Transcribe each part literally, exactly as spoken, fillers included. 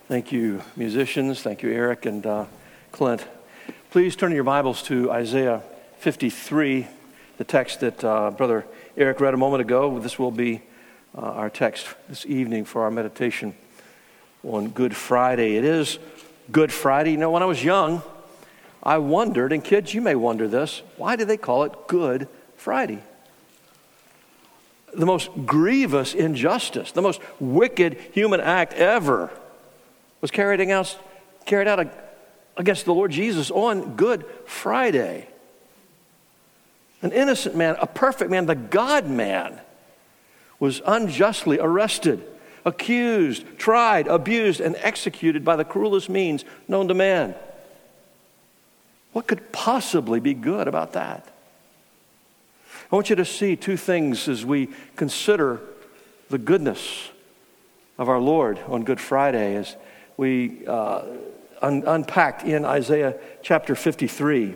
Thank you, musicians. Thank you, Eric and uh, Clint. Please turn your Bibles to Isaiah fifty-three, the text that uh, Brother Eric read a moment ago. This will be uh, our text this evening for our meditation on Good Friday. It is Good Friday. You know, when I was young, I wondered, and kids, you may wonder this, why do they call it Good Friday? The most grievous injustice, the most wicked human act ever was carried out, carried out against the Lord Jesus on Good Friday. An innocent man, a perfect man, the God-man, was unjustly arrested, accused, tried, abused, and executed by the cruelest means known to man. What could possibly be good about that? I want you to see two things as we consider the goodness of our Lord on Good Friday as we uh, un- unpacked in Isaiah chapter fifty-three.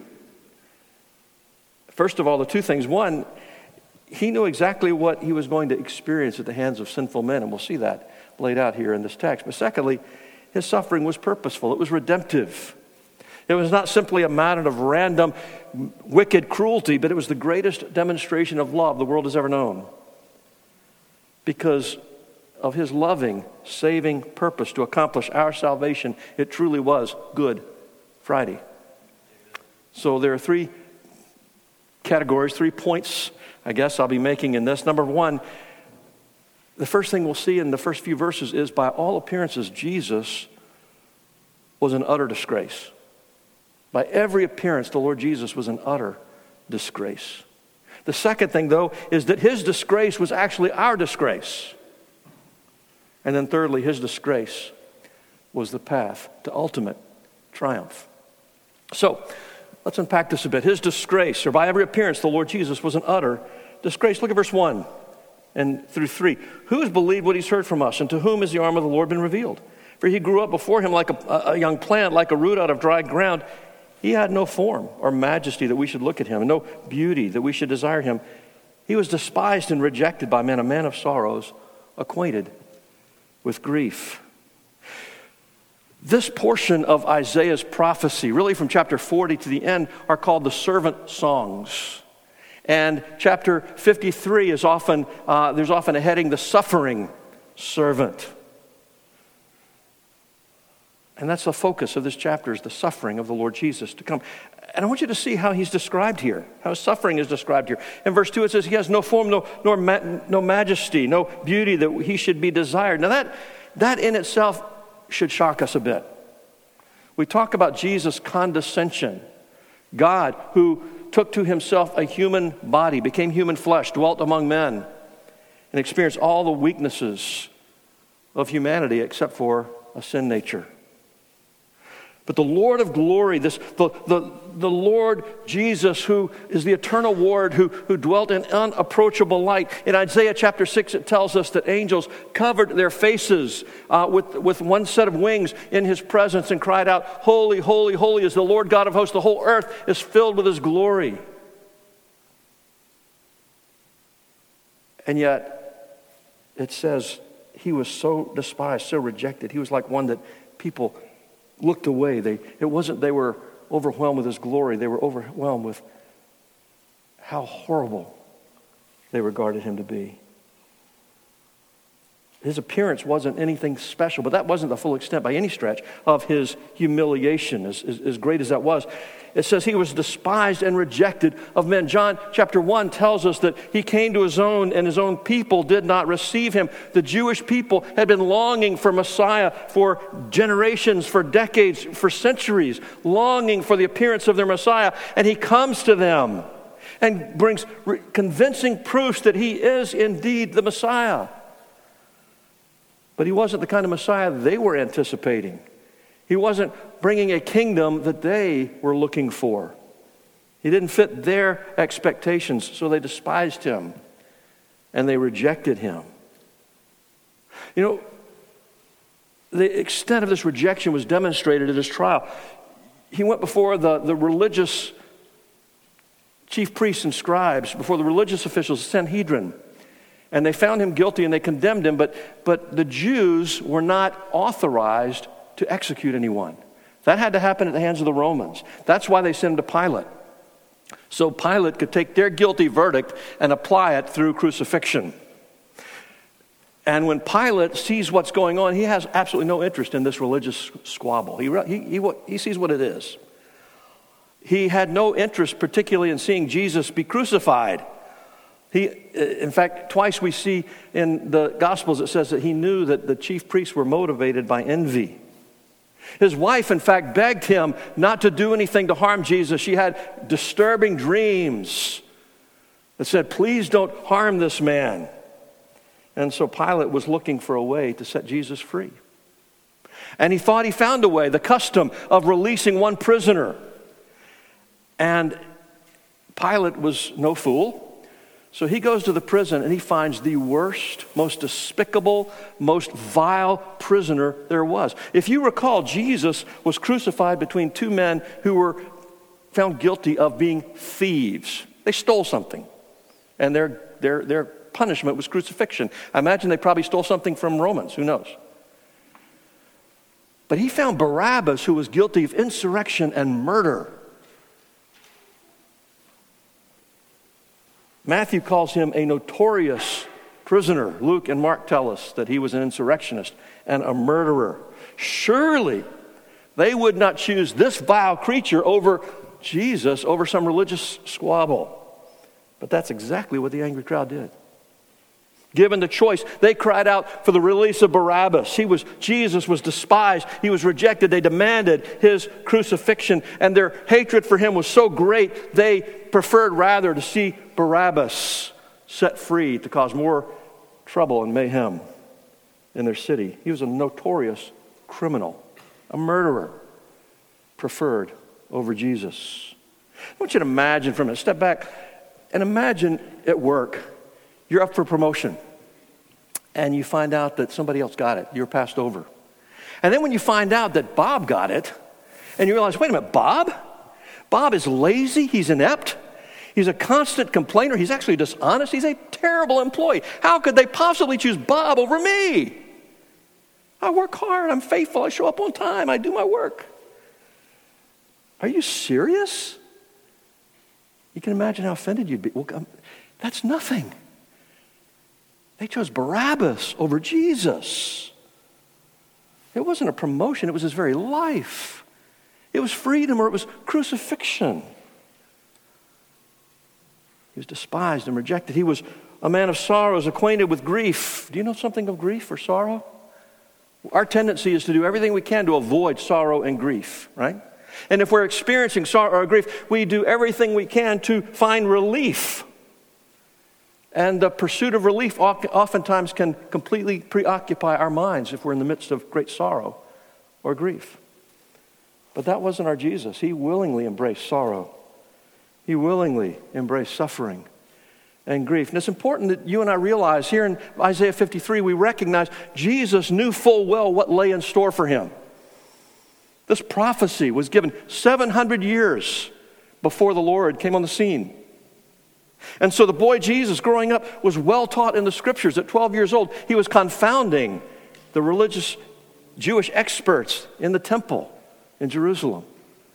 First of all, the two things. One, he knew exactly what he was going to experience at the hands of sinful men, and we'll see that laid out here in this text. But secondly, his suffering was purposeful. It was redemptive. It was not simply a matter of random, wicked cruelty, but it was the greatest demonstration of love the world has ever known. Because of his loving, saving purpose to accomplish our salvation, it truly was Good Friday. So there are three categories, three points, I guess, I'll be making in this. Number one, the first thing we'll see in the first few verses is, by all appearances, Jesus was an utter disgrace. By every appearance, the Lord Jesus was an utter disgrace. The second thing, though, is that his disgrace was actually our disgrace. And then thirdly, his disgrace was the path to ultimate triumph. So, let's unpack this a bit. His disgrace, or by every appearance, the Lord Jesus was an utter disgrace. Look at verse one and through three. Who has believed what he's heard from us, and to whom has the arm of the Lord been revealed? For he grew up before him like a, a young plant, like a root out of dry ground. He had no form or majesty that we should look at him, and no beauty that we should desire him. He was despised and rejected by men, a man of sorrows, acquainted with grief. This portion of Isaiah's prophecy, really from chapter forty to the end, are called the servant songs. And chapter fifty-three is often, uh, there's often a heading, the suffering servant. And that's the focus of this chapter, is the suffering of the Lord Jesus to come. And I want you to see how he's described here, how his suffering is described here. In verse two it says, he has no form, no, nor ma- no majesty, no beauty that he should be desired. Now that, that in itself should shock us a bit. We talk about Jesus' condescension. God, who took to himself a human body, became human flesh, dwelt among men, and experienced all the weaknesses of humanity except for a sin nature. But the Lord of glory, this the, the, the Lord Jesus, who is the eternal Word, who, who dwelt in unapproachable light. In Isaiah chapter six, it tells us that angels covered their faces uh, with, with one set of wings in his presence and cried out, "Holy, holy, holy is the Lord God of hosts. The whole earth is filled with his glory." And yet, it says he was so despised, so rejected. He was like one that people looked away. They, it wasn't they were overwhelmed with his glory. They were overwhelmed with how horrible they regarded him to be. His appearance wasn't anything special, but that wasn't the full extent by any stretch of his humiliation, as, as, as great as that was. It says he was despised and rejected of men. John chapter one tells us that he came to his own, and his own people did not receive him. The Jewish people had been longing for Messiah for generations, for decades, for centuries, longing for the appearance of their Messiah, and he comes to them and brings re- convincing proofs that he is indeed the Messiah. But he wasn't the kind of Messiah they were anticipating. He wasn't bringing a kingdom that they were looking for. He didn't fit their expectations, so they despised him and they rejected him. You know, the extent of this rejection was demonstrated at his trial. He went before the, the religious chief priests and scribes, before the religious officials, the Sanhedrin. And they found him guilty and they condemned him, but, but the Jews were not authorized to execute anyone. That had to happen at the hands of the Romans. That's why they sent him to Pilate. So Pilate could take their guilty verdict and apply it through crucifixion. And when Pilate sees what's going on, he has absolutely no interest in this religious squabble. He, he, he, he sees what it is. He had no interest particularly in seeing Jesus be crucified. He, in fact, twice we see in the Gospels it says that he knew that the chief priests were motivated by envy. His wife, in fact, begged him not to do anything to harm Jesus. She had disturbing dreams that said, please don't harm this man. And so Pilate was looking for a way to set Jesus free. And he thought he found a way, the custom of releasing one prisoner. And Pilate was no fool. So he goes to the prison and he finds the worst, most despicable, most vile prisoner there was. If you recall, Jesus was crucified between two men who were found guilty of being thieves. They stole something. And their, their, their punishment was crucifixion. I imagine they probably stole something from Romans. Who knows? But he found Barabbas, who was guilty of insurrection and murder. Matthew calls him a notorious prisoner. Luke and Mark tell us that he was an insurrectionist and a murderer. Surely they would not choose this vile creature over Jesus, over some religious squabble. But that's exactly what the angry crowd did. Given the choice, they cried out for the release of Barabbas. He was, Jesus was despised. He was rejected. They demanded his crucifixion. And their hatred for him was so great, they preferred rather to see Barabbas set free to cause more trouble and mayhem in their city. He was a notorious criminal, a murderer, preferred over Jesus. I want you to imagine for a minute, step back and imagine at work, you're up for promotion, and you find out that somebody else got it. You're passed over. And then when you find out that Bob got it, and you realize, wait a minute, Bob? Bob is lazy, he's inept, he's a constant complainer, he's actually dishonest, he's a terrible employee. How could they possibly choose Bob over me? I work hard, I'm faithful, I show up on time, I do my work. Are you serious? You can imagine how offended you'd be. Well, that's nothing. They chose Barabbas over Jesus. It wasn't a promotion, it was his very life. It was freedom or it was crucifixion. He was despised and rejected. He was a man of sorrows, acquainted with grief. Do you know something of grief or sorrow? Our tendency is to do everything we can to avoid sorrow and grief, right? And if we're experiencing sorrow or grief, we do everything we can to find relief. And the pursuit of relief oftentimes can completely preoccupy our minds if we're in the midst of great sorrow or grief. But that wasn't our Jesus. He willingly embraced sorrow. He willingly embraced suffering and grief. And it's important that you and I realize here in Isaiah fifty-three, we recognize Jesus knew full well what lay in store for him. This prophecy was given seven hundred years before the Lord came on the scene. And so the boy Jesus, growing up, was well taught in the scriptures. At twelve years old, he was confounding the religious Jewish experts in the temple in Jerusalem.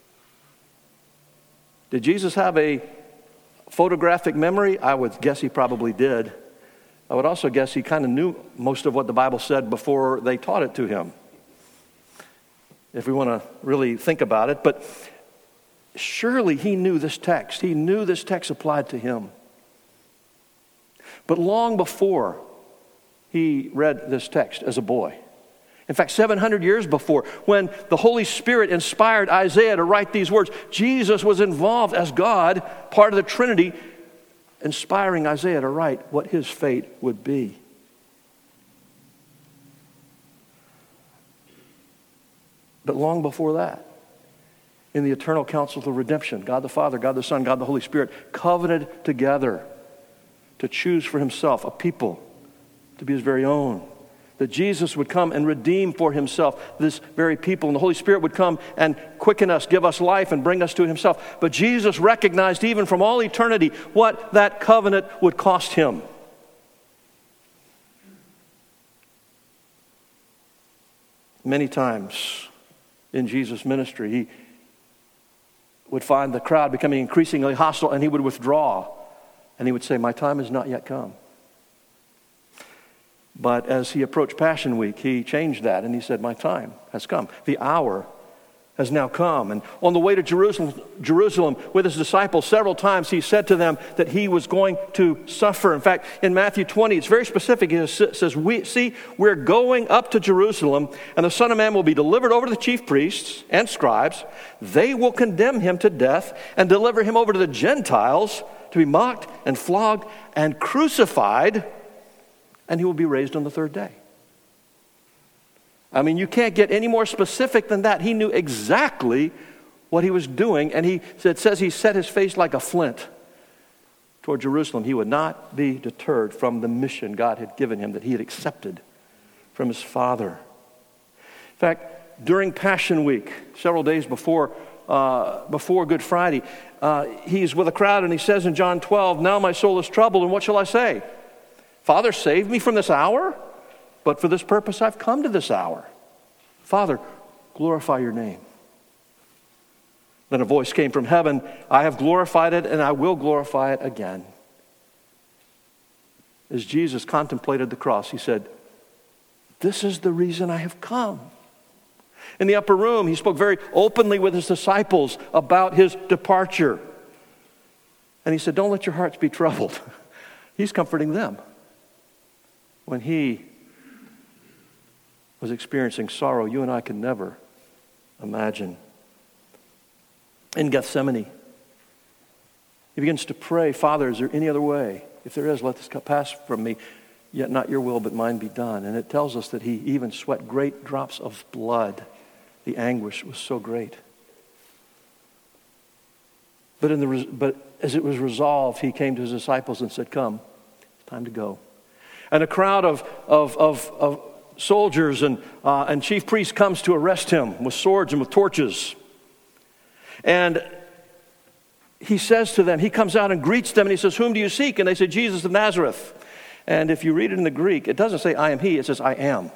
Did Jesus have a photographic memory? I would guess he probably did. I would also guess he kind of knew most of what the Bible said before they taught it to him, if we want to really think about it. But surely he knew this text. He knew this text applied to him. But long before he read this text as a boy, in fact, seven hundred years before, when the Holy Spirit inspired Isaiah to write these words, Jesus was involved as God, part of the Trinity, inspiring Isaiah to write what his fate would be. But long before that, in the eternal council of redemption, God the Father, God the Son, God the Holy Spirit covenanted together to choose for himself a people to be his very own. That Jesus would come and redeem for himself this very people. And the Holy Spirit would come and quicken us, give us life, and bring us to himself. But Jesus recognized even from all eternity what that covenant would cost him. Many times in Jesus' ministry. He would find the crowd becoming increasingly hostile, and he would withdraw. And he would say, my time has not yet come. But as he approached Passion Week, he changed that, and he said, my time has come. The hour has now come. And on the way to Jerusalem, Jerusalem with his disciples, several times he said to them that he was going to suffer. In fact, in Matthew twenty, it's very specific. It says, we, see, we're going up to Jerusalem, and the Son of Man will be delivered over to the chief priests and scribes. They will condemn him to death and deliver him over to the Gentiles to be mocked and flogged and crucified, and he will be raised on the third day. I mean, you can't get any more specific than that. He knew exactly what he was doing, and he it says he set his face like a flint toward Jerusalem. He would not be deterred from the mission God had given him, that he had accepted from his Father. In fact, during Passion Week, several days before uh, before Good Friday, uh, he's with a crowd, and he says in John twelve, now my soul is troubled, and what shall I say? Father, save me from this hour? But for this purpose I've come to this hour. Father, glorify your name. Then a voice came from heaven, I have glorified it, and I will glorify it again. As Jesus contemplated the cross, he said, this is the reason I have come. In the upper room, he spoke very openly with his disciples about his departure. And he said, don't let your hearts be troubled. He's comforting them when he was experiencing sorrow you and I can never imagine. In Gethsemane, he begins to pray, Father, is there any other way? If there is, let this cup pass from me, yet not your will, but mine be done. And it tells us that he even sweat great drops of blood. The anguish was so great. But, in the, but as it was resolved, he came to his disciples and said, come, it's time to go. And a crowd of, of, of, of soldiers and, uh, and chief priests comes to arrest him with swords and with torches. And he says to them, he comes out and greets them, and he says, whom do you seek? And they say, Jesus of Nazareth. And if you read it in the Greek, it doesn't say I am he, it says I am.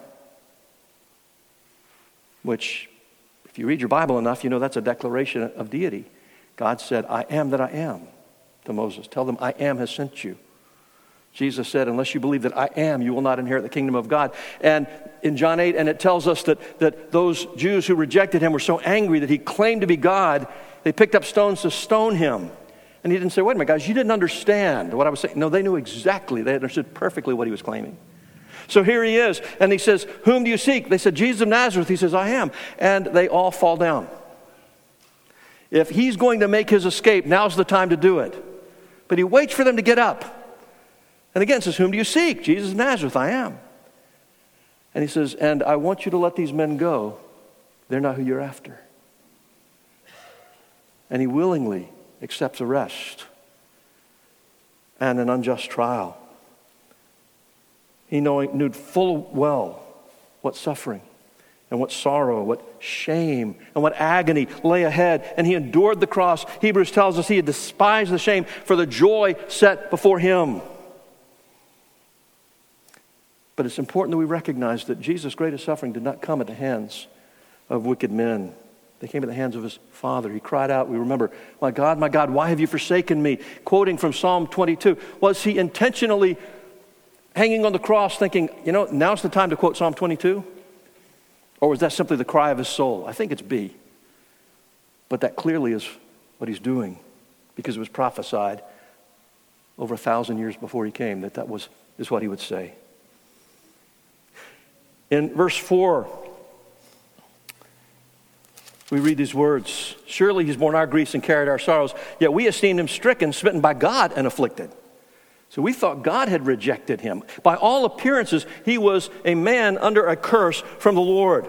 Which, if you read your Bible enough, you know that's a declaration of deity. God said, I am that I am to Moses. Tell them I am has sent you. Jesus said, unless you believe that I am, you will not inherit the kingdom of God. And in John eight, and it tells us that, that those Jews who rejected him were so angry that he claimed to be God, they picked up stones to stone him. And he didn't say, wait a minute, guys, you didn't understand what I was saying. No, they knew exactly. They understood perfectly what he was claiming. So here he is, and he says, whom do you seek? They said, Jesus of Nazareth. He says, I am. And they all fall down. If he's going to make his escape, now's the time to do it. But he waits for them to get up. And again says, whom do you seek? Jesus of Nazareth, I am. And he says, and I want you to let these men go. They're not who you're after. And he willingly accepts arrest and an unjust trial. He knowing, knew full well what suffering and what sorrow, what shame and what agony lay ahead. And he endured the cross. Hebrews tells us he had despised the shame for the joy set before him. But it's important that we recognize that Jesus' greatest suffering did not come at the hands of wicked men. They came at the hands of his Father. He cried out, we remember, my God, my God, why have you forsaken me? Quoting from Psalm twenty-two. Was he intentionally hanging on the cross thinking, you know, now's the time to quote Psalm twenty-two? Or was that simply the cry of his soul? I think it's B. But that clearly is what he's doing, because it was prophesied over a thousand years before he came that that was is what he would say. In verse four, we read these words, surely he's borne our griefs and carried our sorrows, yet we esteemed him stricken, smitten by God, and afflicted. So we thought God had rejected him. By all appearances, he was a man under a curse from the Lord.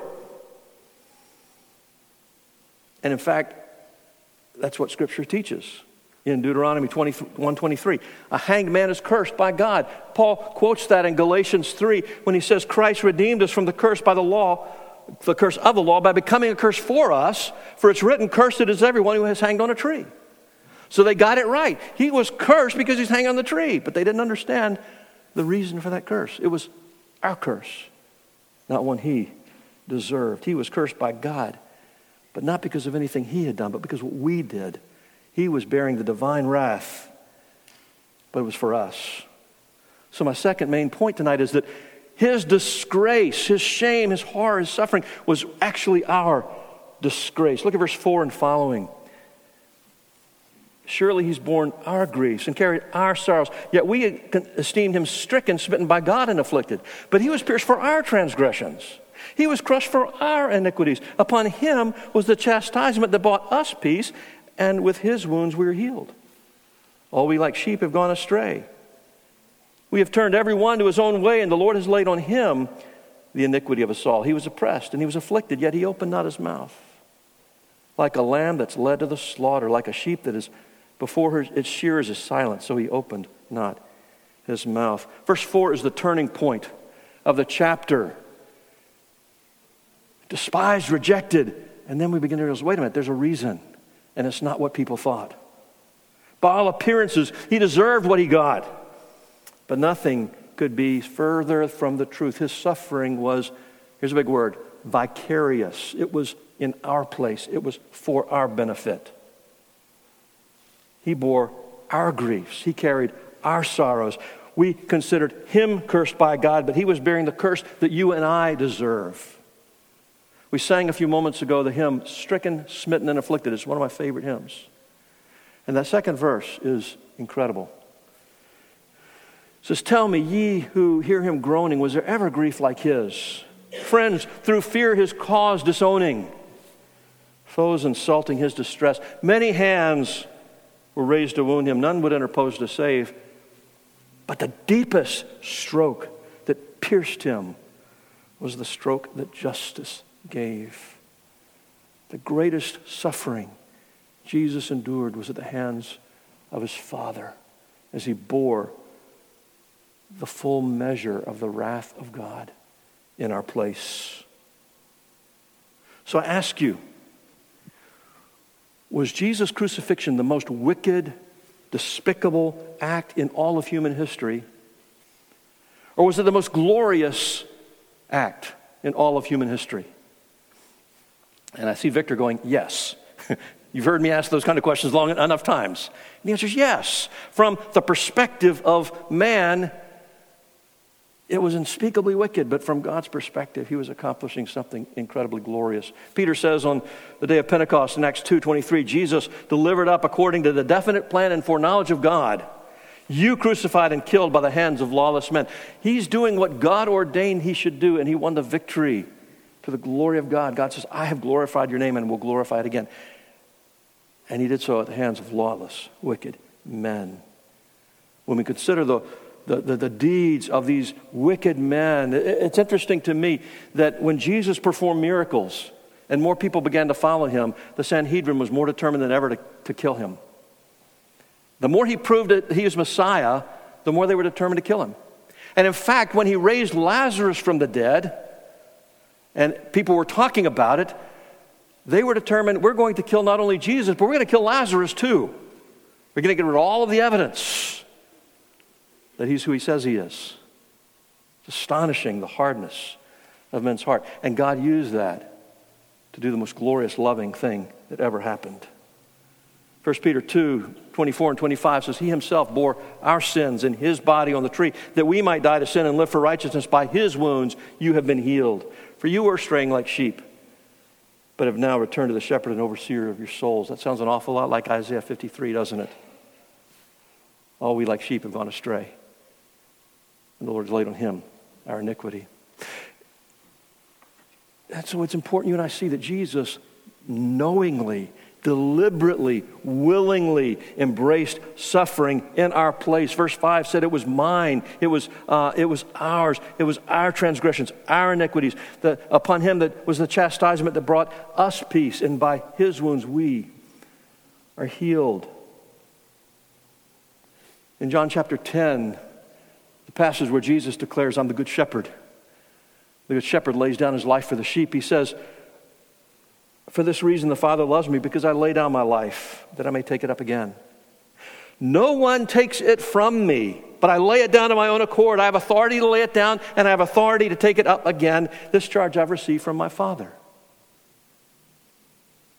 And in fact, that's what Scripture teaches. In Deuteronomy twenty-one twenty-three, a hanged man is cursed by God. Paul quotes that in Galatians three when he says, Christ redeemed us from the curse by the law, the curse of the law, by becoming a curse for us, for it's written, cursed is everyone who has hanged on a tree. So they got it right. He was cursed because he's hanging on the tree, but they didn't understand the reason for that curse. It was our curse, not one he deserved. He was cursed by God but not because of anything he had done, but because of what we did. He was bearing the divine wrath, but it was for us. So my second main point tonight is that his disgrace, his shame, his horror, his suffering was actually our disgrace. Look at verse four and following. Surely he's borne our griefs and carried our sorrows. Yet we esteemed him stricken, smitten by God, and afflicted. But he was pierced for our transgressions. He was crushed for our iniquities. Upon him was the chastisement that brought us peace, and with his wounds we are healed. All we like sheep have gone astray. We have turned every one to his own way, and the Lord has laid on him the iniquity of us all. He was oppressed and he was afflicted, yet he opened not his mouth. Like a lamb that's led to the slaughter, like a sheep that is before her, its shearers is silent, so he opened not his mouth. Verse four is the turning point of the chapter. Despised, rejected, and then we begin to realize, wait a minute, there's a reason, and it's not what people thought. By all appearances, he deserved what he got. But nothing could be further from the truth. His suffering was, here's a big word, vicarious. It was in our place. It was for our benefit. He bore our griefs. He carried our sorrows. We considered him cursed by God, but he was bearing the curse that you and I deserve. We sang a few moments ago the hymn, Stricken, Smitten, and Afflicted. It's one of my favorite hymns. And that second verse is incredible. It says, tell me, ye who hear him groaning, was there ever grief like his? Friends, through fear his cause disowning. Foes insulting his distress. Many hands were raised to wound him. None would interpose to save. But the deepest stroke that pierced him was the stroke that justice gave. The greatest suffering Jesus endured was at the hands of his Father as he bore the full measure of the wrath of God in our place. So I ask you, was Jesus' crucifixion the most wicked, despicable act in all of human history? Or was it the most glorious act in all of human history? And I see Victor going, yes. You've heard me ask those kind of questions long enough times. And the answer is yes. From the perspective of man, it was unspeakably wicked, but from God's perspective, he was accomplishing something incredibly glorious. Peter says on the day of Pentecost in Acts two twenty-three, Jesus delivered up according to the definite plan and foreknowledge of God. You crucified and killed by the hands of lawless men. He's doing what God ordained he should do, and he won the victory to the glory of God. God says, I have glorified your name and will glorify it again. And he did so at the hands of lawless, wicked men. When we consider the The, the, the deeds of these wicked men. It's interesting to me that when Jesus performed miracles and more people began to follow him, the Sanhedrin was more determined than ever to, to kill him. The more he proved that he was Messiah, the more they were determined to kill him. And in fact, when he raised Lazarus from the dead, and people were talking about it, they were determined, we're going to kill not only Jesus, but we're going to kill Lazarus too. We're going to get rid of all of the evidence that he's who he says he is. It's astonishing, the hardness of men's heart. And God used that to do the most glorious, loving thing that ever happened. First Peter two, twenty-four and twenty-five says, he himself bore our sins in his body on the tree, that we might die to sin and live for righteousness. By his wounds you have been healed. For you were straying like sheep, but have now returned to the shepherd and overseer of your souls. That sounds an awful lot like Isaiah fifty-three, doesn't it? All we like sheep have gone astray, and the Lord's laid on him our iniquity. And so it's important you and I see that Jesus knowingly, deliberately, willingly embraced suffering in our place. Verse five said it was mine, it was uh, it was ours, it was our transgressions, our iniquities. That upon him that was the chastisement that brought us peace, and by his wounds we are healed. In John chapter ten, the passage where Jesus declares, I'm the good shepherd. The good shepherd lays down his life for the sheep. He says, for this reason the Father loves me, because I lay down my life that I may take it up again. No one takes it from me, but I lay it down of my own accord. I have authority to lay it down, and I have authority to take it up again. This charge I've received from my Father.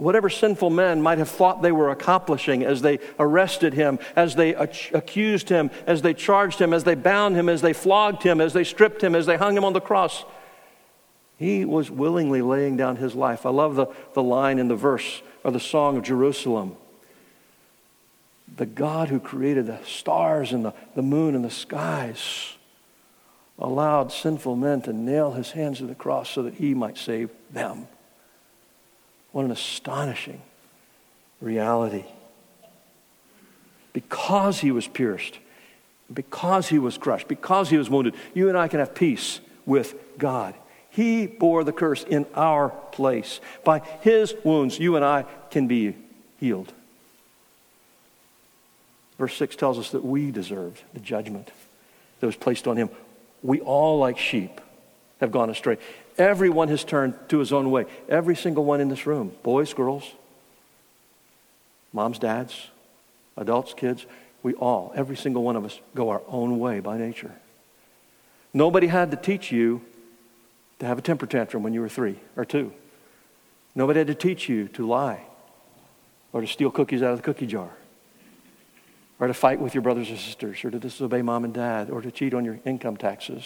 whatever sinful men might have thought they were accomplishing as they arrested him, as they accused him, as they charged him, as they bound him, as they flogged him, as they stripped him, as they hung him on the cross, he was willingly laying down his life. I love the, the line in the verse or the Song of Jerusalem. The God who created the stars and the, the moon and the skies allowed sinful men to nail his hands to the cross so that he might save them. What an astonishing reality. Because he was pierced, because he was crushed, because he was wounded, you and I can have peace with God. He bore the curse in our place. By his wounds, you and I can be healed. Verse six tells us that we deserved the judgment that was placed on him. We all, like sheep, have gone astray. Everyone has turned to his own way. Every single one in this room, boys, girls, moms, dads, adults, kids, we all, every single one of us, go our own way by nature. Nobody had to teach you to have a temper tantrum when you were three or two. Nobody had to teach you to lie or to steal cookies out of the cookie jar or to fight with your brothers or sisters or to disobey mom and dad or to cheat on your income taxes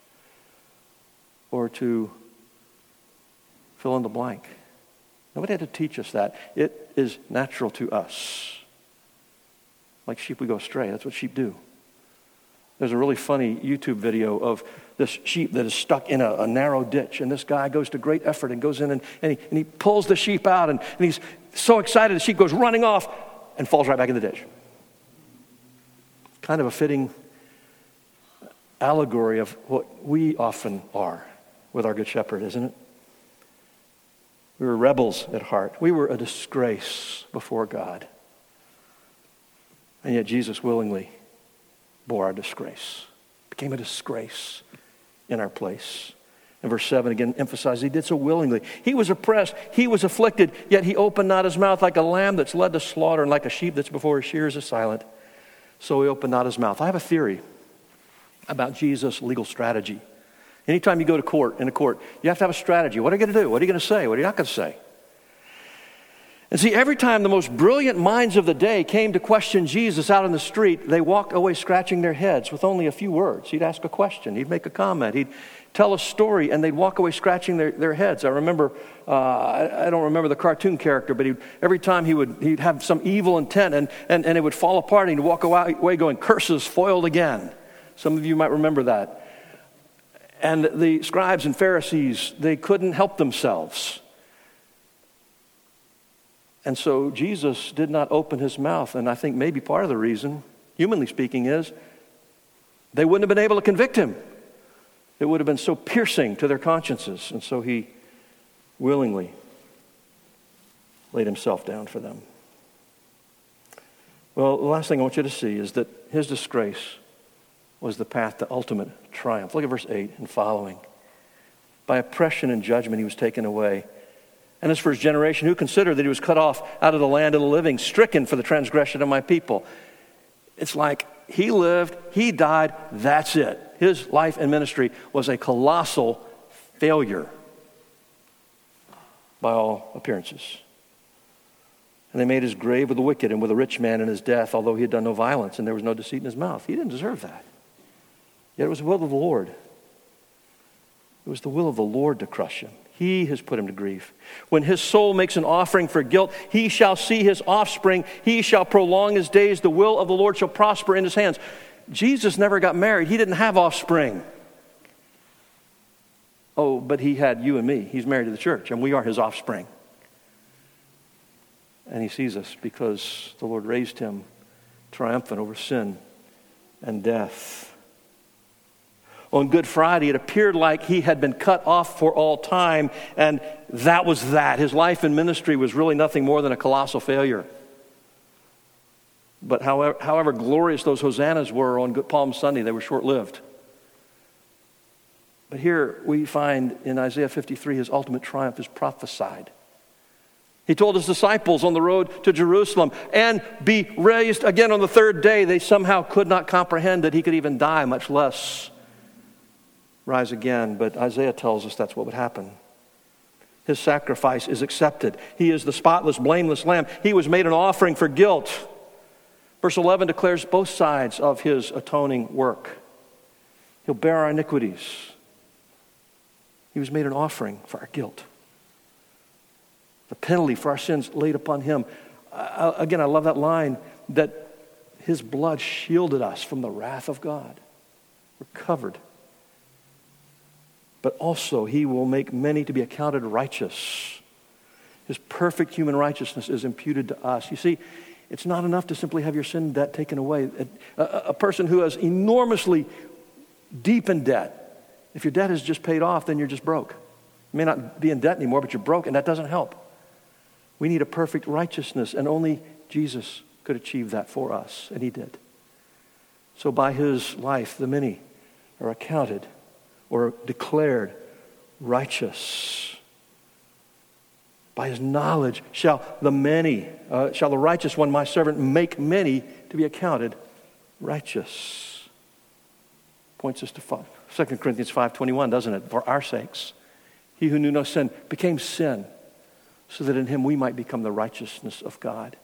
or to fill in the blank. Nobody had to teach us that. It is natural to us. Like sheep, we go astray. That's what sheep do. There's a really funny YouTube video of this sheep that is stuck in a, a narrow ditch, and this guy goes to great effort and goes in and, and, he, and he pulls the sheep out, and, and he's so excited the sheep goes running off and falls right back in the ditch. Kind of a fitting allegory of what we often are with our Good Shepherd, isn't it? We were rebels at heart. We were a disgrace before God. And yet Jesus willingly bore our disgrace, became a disgrace in our place. And verse seven again emphasizes he did so willingly. He was oppressed, he was afflicted, yet he opened not his mouth. Like a lamb that's led to slaughter and like a sheep that's before his shears is silent, so he opened not his mouth. I have a theory about Jesus' legal strategy. Anytime you go to court, in a court, you have to have a strategy. What are you going to do? What are you going to say? What are you not going to say? And see, every time the most brilliant minds of the day came to question Jesus out on the street, they walked away scratching their heads with only a few words. He'd ask a question. He'd make a comment. He'd tell a story, and they'd walk away scratching their, their heads. I remember, uh, I, I don't remember the cartoon character, but he'd, every time he would he'd have some evil intent, and, and, and it would fall apart, and he'd walk away going, curses foiled again. Some of you might remember that. And the scribes and Pharisees, they couldn't help themselves. And so Jesus did not open his mouth. And I think maybe part of the reason, humanly speaking, is they wouldn't have been able to convict him. It would have been so piercing to their consciences. And so he willingly laid himself down for them. Well, the last thing I want you to see is that his disgrace was the path to ultimate triumph. Look at verse eight and following. By oppression and judgment he was taken away. And as for his generation, who considered that he was cut off out of the land of the living, stricken for the transgression of my people? It's like he lived, he died, that's it. His life and ministry was a colossal failure by all appearances. And they made his grave with the wicked and with a rich man in his death, although he had done no violence and there was no deceit in his mouth. He didn't deserve that. Yet it was the will of the Lord. It was the will of the Lord to crush him. He has put him to grief. When his soul makes an offering for guilt, he shall see his offspring. He shall prolong his days. The will of the Lord shall prosper in his hands. Jesus never got married. He didn't have offspring. Oh, but he had you and me. He's married to the church, and we are his offspring. And he sees us because the Lord raised him triumphant over sin and death. On Good Friday, it appeared like he had been cut off for all time, and that was that. His life and ministry was really nothing more than a colossal failure. But however, however glorious those hosannas were on Good Palm Sunday, they were short-lived. But here we find in Isaiah fifty-three, his ultimate triumph is prophesied. He told his disciples on the road to Jerusalem, and be raised again on the third day. They somehow could not comprehend that he could even die, much less rise again. But Isaiah tells us that's what would happen. His sacrifice is accepted. He is the spotless, blameless lamb. He was made an offering for guilt. Verse eleven declares both sides of his atoning work. He'll bear our iniquities. He was made an offering for our guilt. The penalty for our sins laid upon him. Uh, again, I love that line that his blood shielded us from the wrath of God. We're covered. But also, he will make many to be accounted righteous. His perfect human righteousness is imputed to us. You see, it's not enough to simply have your sin debt taken away. A, a, a person who is enormously deep in debt, if your debt is just paid off, then you're just broke. You may not be in debt anymore, but you're broke, and that doesn't help. We need a perfect righteousness, and only Jesus could achieve that for us, and he did. So by his life, the many are accounted or declared righteous. By his knowledge shall the many, uh, shall the righteous one, my servant, make many to be accounted righteous. Points us to Second Corinthians five twenty-one, doesn't it? For our sakes, he who knew no sin became sin, so that in him we might become the righteousness of God.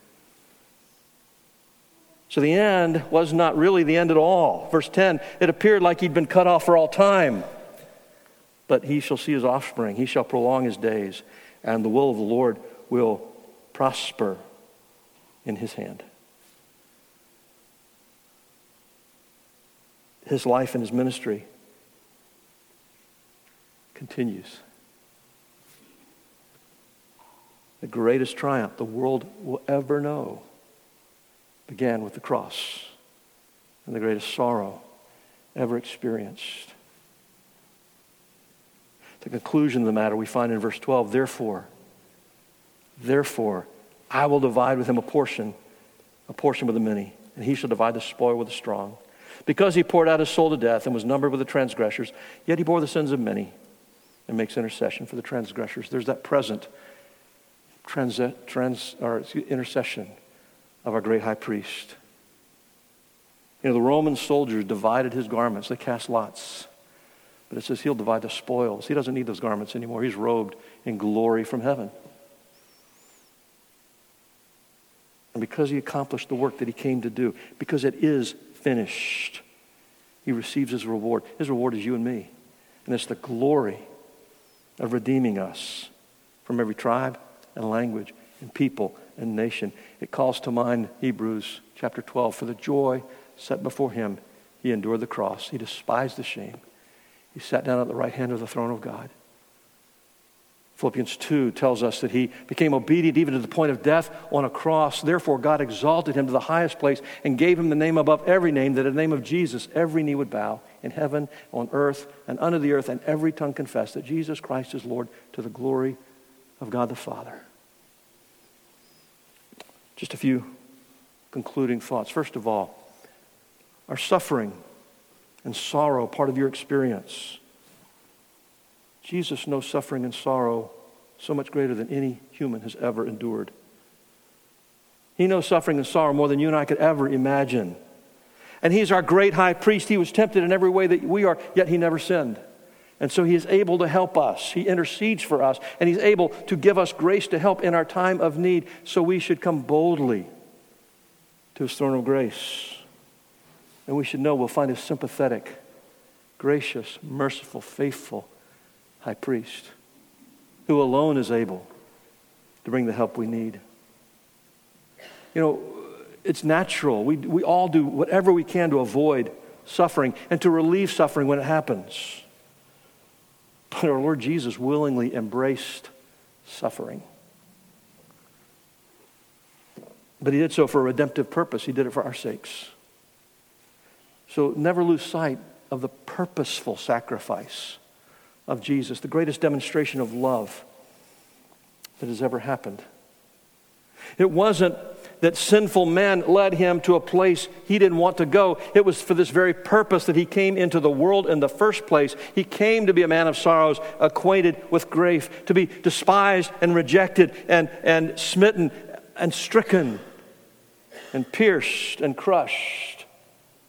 So the end was not really the end at all. Verse ten, it appeared like he'd been cut off for all time. But he shall see his offspring. He shall prolong his days. And the will of the Lord will prosper in his hand. His life and his ministry continues. The greatest triumph the world will ever know began with the cross, and the greatest sorrow ever experienced. The conclusion of the matter we find in verse twelve, therefore, therefore, I will divide with him a portion, a portion with the many, and he shall divide the spoil with the strong. Because he poured out his soul to death and was numbered with the transgressors, yet he bore the sins of many and makes intercession for the transgressors. There's that present trans, trans, or, excuse, intercession of our great high priest. You know, the Roman soldiers divided his garments. They cast lots. But it says he'll divide the spoils. He doesn't need those garments anymore. He's robed in glory from heaven. And because he accomplished the work that he came to do, because it is finished, he receives his reward. His reward is you and me. And it's the glory of redeeming us from every tribe and language and people and nation. It calls to mind Hebrews chapter twelve. For the joy set before him, he endured the cross. He despised the shame. He sat down at the right hand of the throne of God. Philippians two tells us that he became obedient even to the point of death on a cross. Therefore, God exalted him to the highest place and gave him the name above every name, that in the name of Jesus every knee would bow in heaven, on earth, and under the earth, and every tongue confess that Jesus Christ is Lord, to the glory of God the Father. Just a few concluding thoughts. First of all, our suffering and sorrow part of your experience. Jesus knows suffering and sorrow so much greater than any human has ever endured. He knows suffering and sorrow more than you and I could ever imagine. And he's our great high priest. He was tempted in every way that we are, yet he never sinned. And so he is able to help us. He intercedes for us. And he's able to give us grace to help in our time of need. So we should come boldly to his throne of grace. And we should know we'll find a sympathetic, gracious, merciful, faithful high priest who alone is able to bring the help we need. You know, it's natural. We, we all do whatever we can to avoid suffering and to relieve suffering when it happens. But our Lord Jesus willingly embraced suffering. But he did so for a redemptive purpose. He did it for our sakes. So never lose sight of the purposeful sacrifice of Jesus, the greatest demonstration of love that has ever happened. It wasn't that sinful men led him to a place he didn't want to go. It was for this very purpose that he came into the world in the first place. He came to be a man of sorrows, acquainted with grief, to be despised and rejected and, and smitten and stricken and pierced and crushed.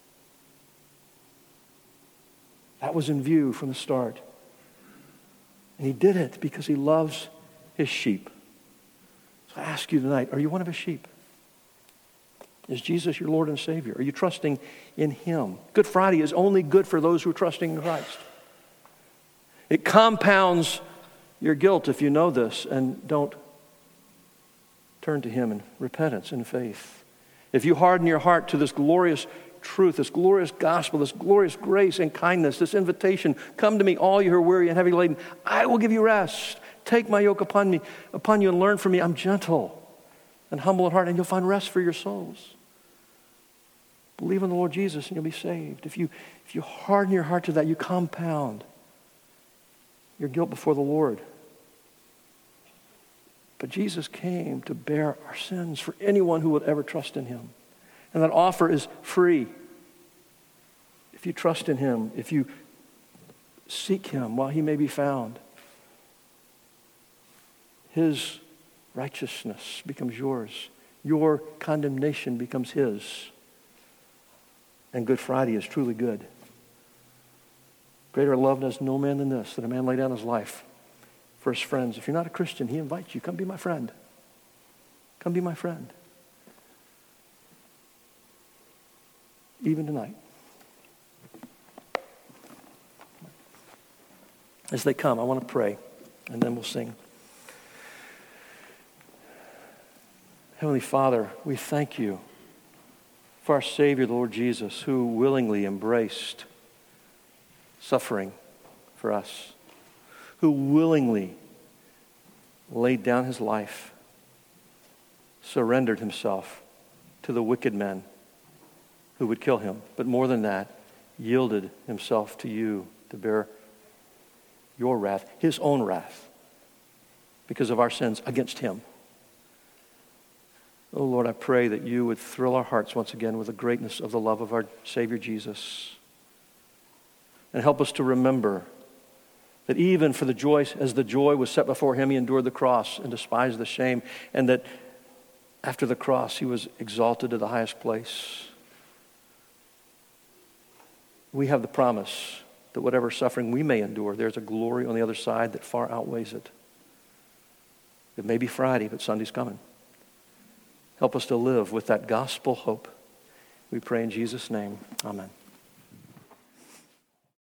That was in view from the start. And he did it because he loves his sheep. So I ask you tonight, are you one of his sheep? Is Jesus your Lord and Savior? Are you trusting in him? Good Friday is only good for those who are trusting in Christ. It compounds your guilt if you know this and don't turn to him in repentance and faith. If you harden your heart to this glorious truth, this glorious gospel, this glorious grace and kindness, this invitation, come to me, all you who are weary and heavy laden, I will give you rest. Take my yoke upon me, upon you and learn from me. I'm gentle and humble in heart, and you'll find rest for your souls. Believe in the Lord Jesus and you'll be saved. If you, if you harden your heart to that, you compound your guilt before the Lord. But Jesus came to bear our sins for anyone who would ever trust in him. And that offer is free. If you trust in him, if you seek him while he may be found, his righteousness becomes yours. Your condemnation becomes his. And Good Friday is truly good. Greater love does no man than this, that a man lay down his life for his friends. If you're not a Christian, he invites you, come be my friend. Come be my friend. Even tonight. As they come, I want to pray, and then we'll sing. Heavenly Father, we thank you for our Savior, the Lord Jesus, who willingly embraced suffering for us, who willingly laid down his life, surrendered himself to the wicked men who would kill him, but more than that, yielded himself to you to bear your wrath, his own wrath, because of our sins against him. Oh Lord, I pray that you would thrill our hearts once again with the greatness of the love of our Savior Jesus. And help us to remember that even for the joy, as the joy was set before him, he endured the cross and despised the shame. And that after the cross, he was exalted to the highest place. We have the promise that whatever suffering we may endure, there's a glory on the other side that far outweighs it. It may be Friday, but Sunday's coming. Help us to live with that gospel hope. We pray in Jesus' name. Amen.